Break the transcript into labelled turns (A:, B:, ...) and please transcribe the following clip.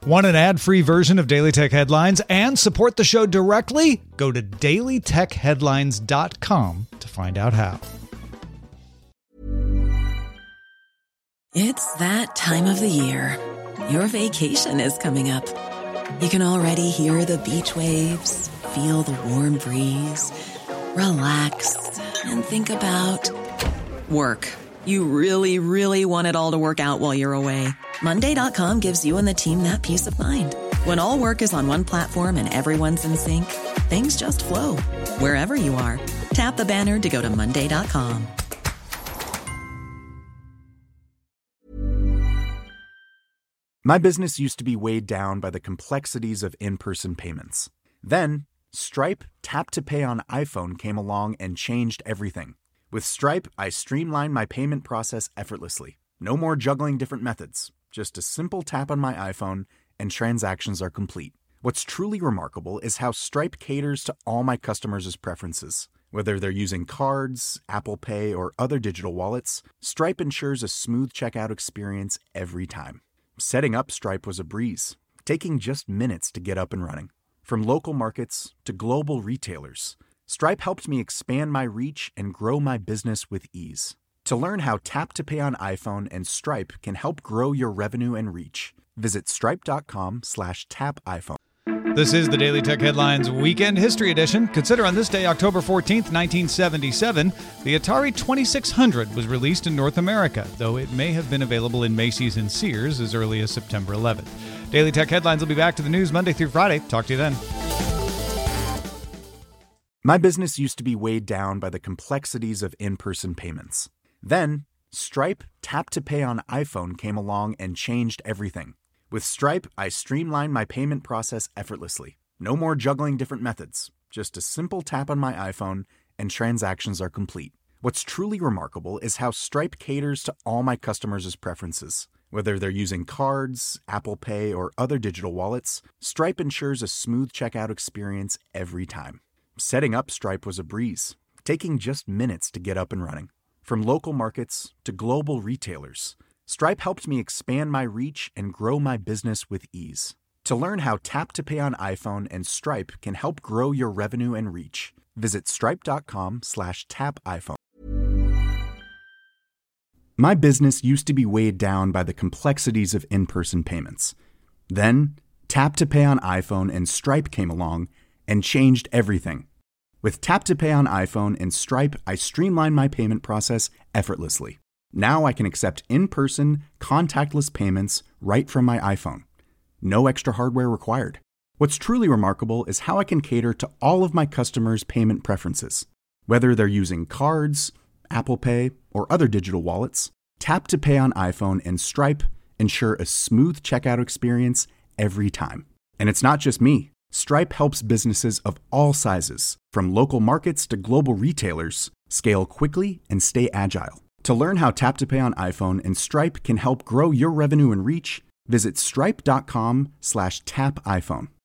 A: Want an ad-free version of Daily Tech Headlines and support the show directly? Go to dailytechheadlines.com to find out how.
B: It's that time of the year. Your vacation is coming up. You can already hear the beach waves, feel the warm breeze, relax, and think about work. You really, really want it all to work out while you're away. Monday.com gives you and the team that peace of mind. When all work is on one platform and everyone's in sync, things just flow. Wherever you are, tap the banner to go to Monday.com.
C: My business used to be weighed down by the complexities of in-person payments. Then, Stripe Tap to Pay on iPhone came along and changed everything. With Stripe, I streamlined my payment process effortlessly. No more juggling different methods. Just a simple tap on my iPhone and transactions are complete. What's truly remarkable is how Stripe caters to all my customers' preferences. Whether they're using cards, Apple Pay, or other digital wallets, Stripe ensures a smooth checkout experience every time. Setting up Stripe was a breeze, taking just minutes to get up and running. From local markets to global retailers, Stripe helped me expand my reach and grow my business with ease. To learn how Tap to Pay on iPhone and Stripe can help grow your revenue and reach, visit stripe.com/tapiphone.
A: This is the Daily Tech Headlines Weekend History Edition. Consider on this day, October 14th, 1977, the Atari 2600 was released in North America, though it may have been available in Macy's and Sears as early as September 11th. Daily Tech Headlines will be back to the news Monday through Friday. Talk to you then.
C: My business used to be weighed down by the complexities of in-person payments. Then, Stripe Tap to Pay on iPhone came along and changed everything. With Stripe, I streamlined my payment process effortlessly. No more juggling different methods. Just a simple tap on my iPhone and transactions are complete. What's truly remarkable is how Stripe caters to all my customers' preferences. Whether they're using cards, Apple Pay, or other digital wallets, Stripe ensures a smooth checkout experience every time. Setting up Stripe was a breeze, taking just minutes to get up and running. From local markets to global retailers, Stripe helped me expand my reach and grow my business with ease. To learn how Tap to Pay on iPhone and Stripe can help grow your revenue and reach, visit stripe.com/tapiphone. My business used to be weighed down by the complexities of in-person payments. Then, Tap to Pay on iPhone and Stripe came along and changed everything. With Tap to Pay on iPhone and Stripe, I streamlined my payment process effortlessly. Now I can accept in-person, contactless payments right from my iPhone. No extra hardware required. What's truly remarkable is how I can cater to all of my customers' payment preferences. Whether they're using cards, Apple Pay, or other digital wallets, Tap to Pay on iPhone and Stripe ensure a smooth checkout experience every time. And it's not just me. Stripe helps businesses of all sizes, from local markets to global retailers, scale quickly and stay agile. To learn how Tap to Pay on iPhone and Stripe can help grow your revenue and reach, visit stripe.com/tapiphone.